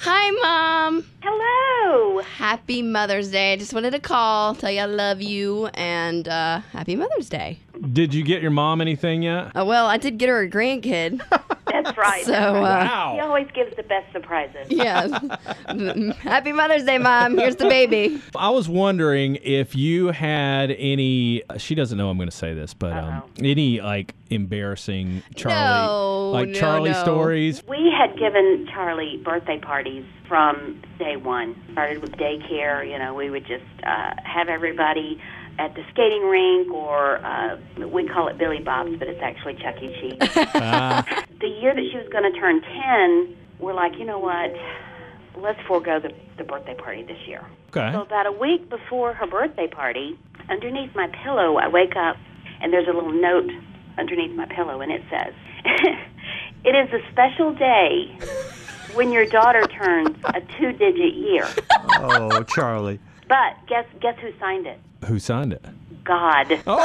Hi, Mom. Hello. Happy Mother's Day. I just wanted to call, tell you I love you, and Happy Mother's Day. Did you get your mom anything yet? Oh, well, I did get her a grandkid. That's right. So, He always gives the best surprises. yeah. Happy Mother's Day, Mom. Here's the baby. I was wondering if you had any, she doesn't know I'm going to say this, but any like embarrassing Charlie stories? We had given Charlie birthday parties from day one. Started with daycare. You know, we would just have everybody at the skating rink, or we call it Billy Bob's, but it's actually Chuck E. Cheese. The year that she was going to turn 10, we're like, you know what? Let's forego the birthday party this year. Okay. So about a week before her birthday party, underneath my pillow, I wake up, and there's a little note underneath my pillow, and it says, "It is a special day when your daughter turns a 2-digit year." Oh, Charlie. But guess who signed it? Who signed it? God. Oh!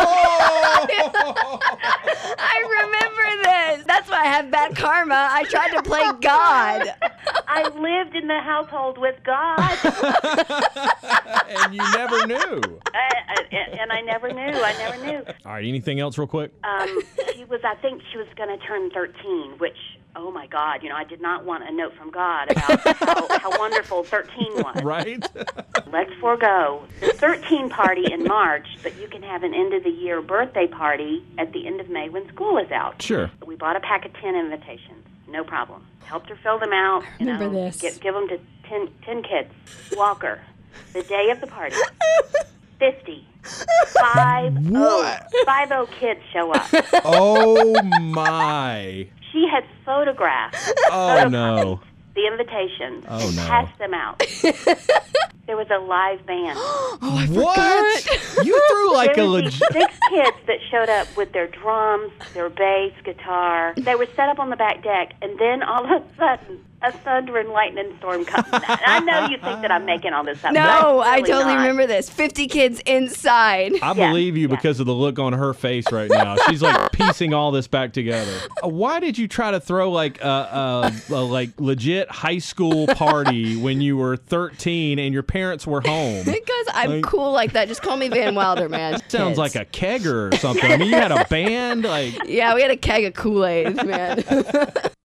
I remember this. That's why I have bad karma. I tried to play God. I lived in the household with God. And you never knew. And I never knew. All right, anything else real quick? I think she was going to turn 13, which, oh my God, I did not want a note from God about how wonderful 13 was. Right? Let's forego the 13 party in March, but you can have an end-of-the-year birthday party at the end of May when school is out. Sure. We bought a pack of 10 invitations. No problem. Helped her fill them out. I remember this. Give them to 10 kids. Walker, the day of the party, 50. 50 kids show up. Oh, my. She had photographed No. the invitations, Oh, no. passed them out. There was a live band. What? You threw like There a was legit... these 6 kids that showed up with their drums, their bass, guitar. They were set up on the back deck, and then all of a sudden, a thunder and lightning storm comes. I know you think that I'm making all this up. No, but I I'm really totally not. remember this. 50 kids inside. I believe you because of the look on her face right now. She's like piecing all this back together. Why did you try to throw like a like legit high school party when you were 13 and your parents were home? Because I'm cool like that. Just call me Van Wilder, man. Sounds like a kegger or something. I mean, you had a band, like... Yeah, we had a keg of Kool-Aid, man.